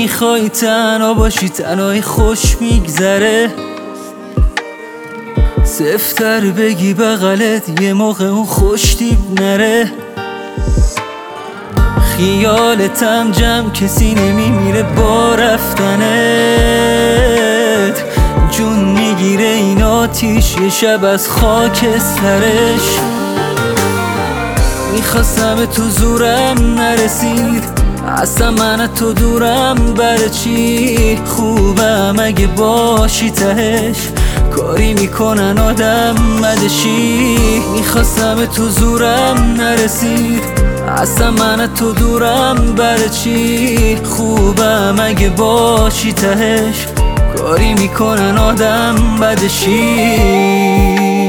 میخوای تنها باشی تنهایی خوش میگذره، سفتر بگی بغلت یه موقع اون خوش دیب نره. خیالتم جمع کسی نمیمیره با رفتنت، جون میگیره این آتیش یه شب از خاک سرش. میخواستم تو زورم نرسید، اصلا من تو دورم برای چی؟ خوبم اگه باشی تهش، کاری میکنن آدم مدشی. میخواستم تو زورم نرسید، اصلا من تو دورم برای چی؟ خوبم اگه باشی تهش، کاری میکنن آدم بدشی.